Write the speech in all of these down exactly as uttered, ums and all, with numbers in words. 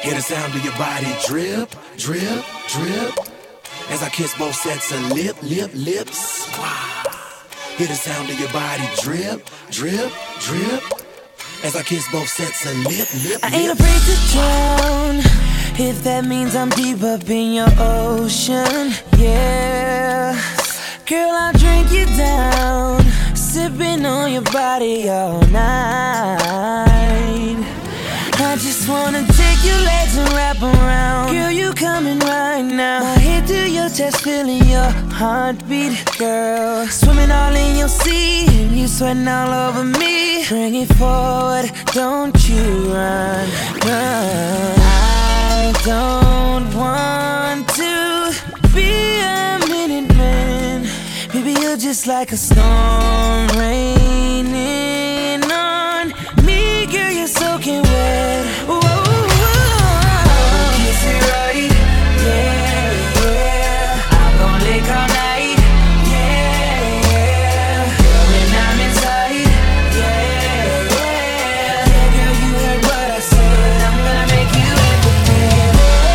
Hear the sound of your body drip, drip, drip. As I kiss both sets of lip, lip, lips. Wow. Hear the sound of your body drip, drip, drip. As I kiss both sets of lip, lip, lips. I ain't afraid to drown, if that means I'm deep up in your ocean, yeah. Girl, I'll drink you down, sipping on your body all night. I just wanna take your legs and wrap around. Girl, you coming right now. My head to your chest, feeling your heartbeat, girl. Swimming all in your sea, and you sweating all over me. Bring it forward, don't you run, run. I don't want to be a minute man. Baby, you're just like a storm raining on me. Girl, you're soaking wet. Whoa, whoa, whoa. Kiss it right, yeah, yeah. I'm gon' lick all night, yeah, yeah. Girl, when I'm inside, yeah, yeah. Yeah, girl, you heard what I said. I'm gonna make you at the bed,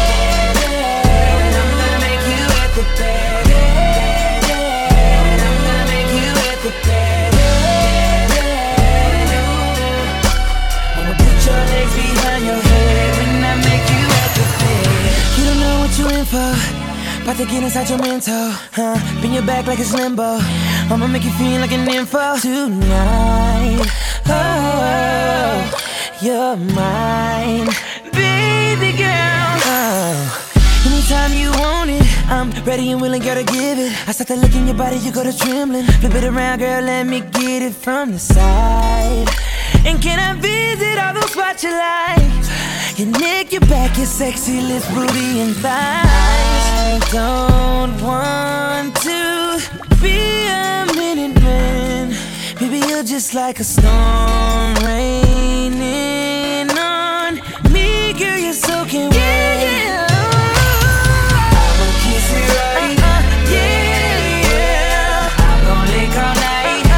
I'm gonna make you at the bed, I'm gonna make you at the bed. I'ma put your legs behind your head when I make you at the bed. You don't know what you in for, about to get inside your mental, huh? Bend your back like it's limbo. I'ma make you feel like an info tonight. Oh, you're mine, baby girl. Oh, anytime you want it, I'm ready and willing, girl, to give it. I start to look in your body, you go to trembling. Flip it around, girl, let me get it from the side. And can I visit all those spots you like? Your neck, your back, your sexy lips, booty, and thighs. I don't want to be a minute man. Baby, you're just like a storm raining on me. Girl, you're soaking wet. Yeah, yeah. I'ma kiss it right, uh, uh, yeah, yeah. I'm gon' lick all night.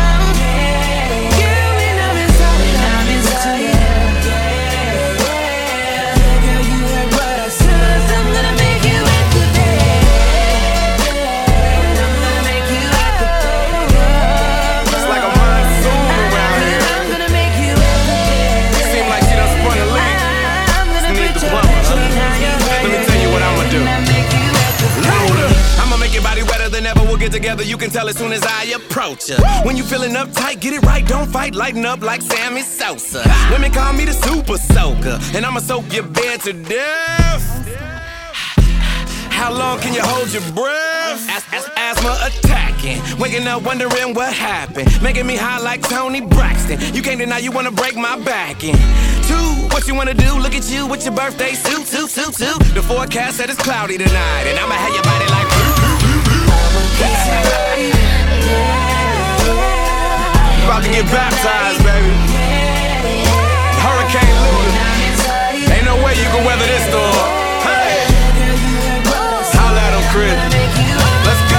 Together, you can tell as soon as I approach ya. When you feeling uptight, get it right, don't fight, lighten up like Sammy Sosa. Women call me the super soaker, and I'ma soak your bed to death. How long can you hold your breath? As as asthma attacking, waking up wondering what happened, making me high like Tony Braxton. You can't deny you wanna break my back in two. What you wanna do? Look at you with your birthday suit, suit, suit, suit. The forecast said it's cloudy tonight, and I'ma have your body like. About to get baptized, baby. Hurricane Luna. Ain't no way you can weather this storm. Hey, holla at 'em, Chris. Let's go.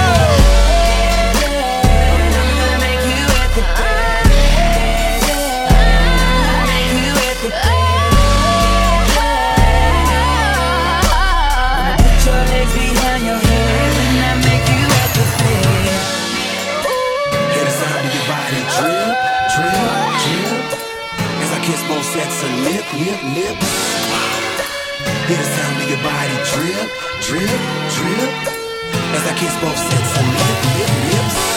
Put your legs behind your head when I make you at the bed. Hear the sound of your body drip, drip, drip. As I kiss both sets of lip, lip, lips. Hear the sound of your body drip, drip, drip. As I kiss both sets of lip, lip, lips.